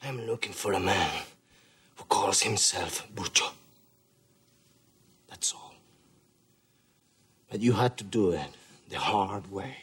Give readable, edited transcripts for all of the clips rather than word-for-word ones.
I'm looking for a man who calls himself Bucho. That's all. But you had to do it the hard way.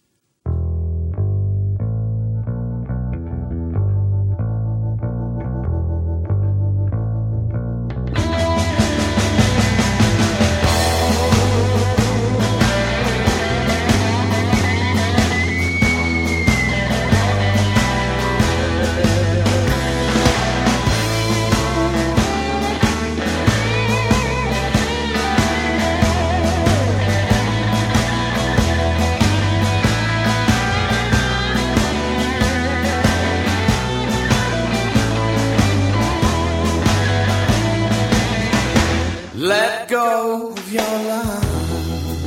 Let go of your love.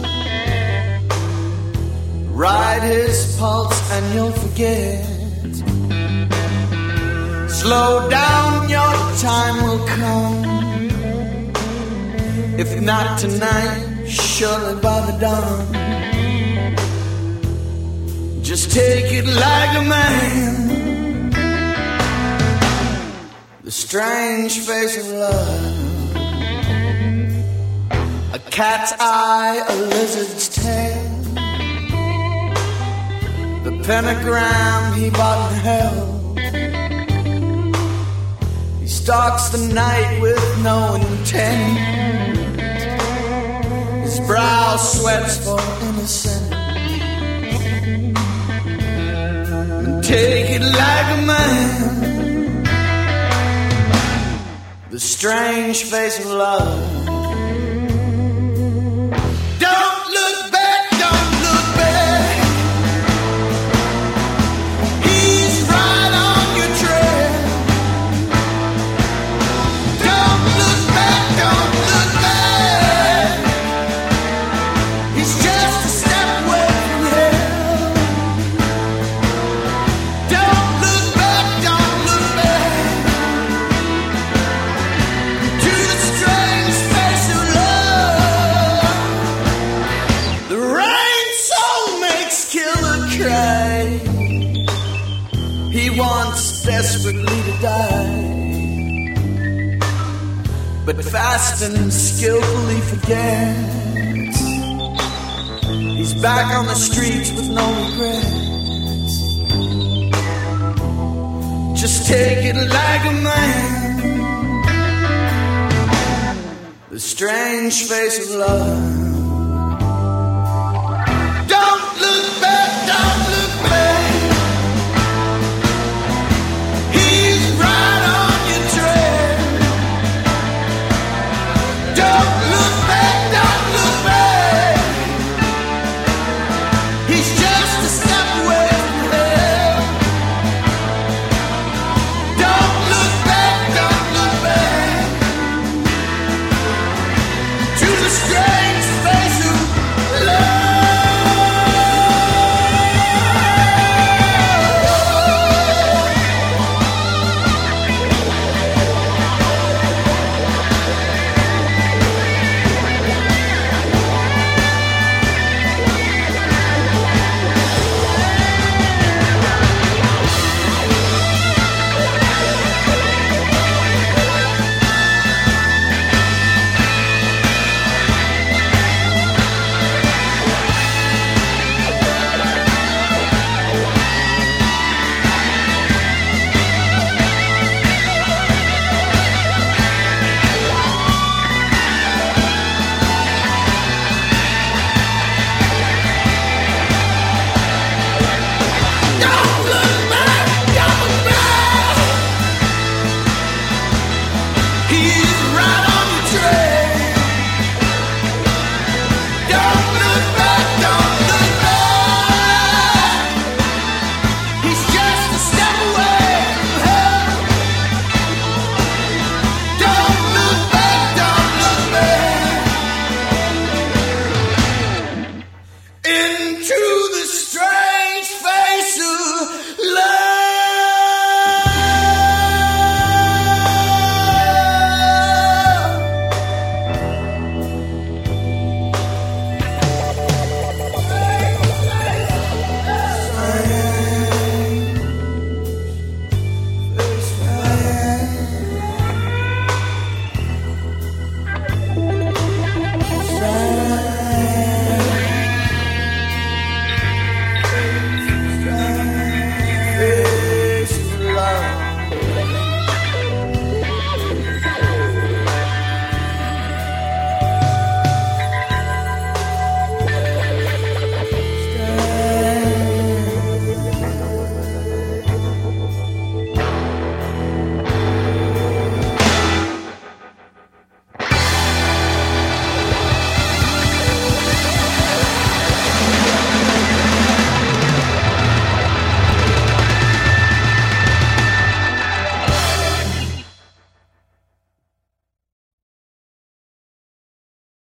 Ride his pulse and you'll forget. Slow down, your time will come. If not tonight, surely by the dawn. Just take it like a man. The strange face of love. A cat's eye, a lizard's tail. The pentagram he bought in hell. He stalks the night with no intent. His brow sweats for innocence. And take it like a man. The strange face of love. Desperately to die, but fast and skillfully forgets. He's back on the streets with no regrets. Just take it like a man. The strange face of love. Don't look back, don't look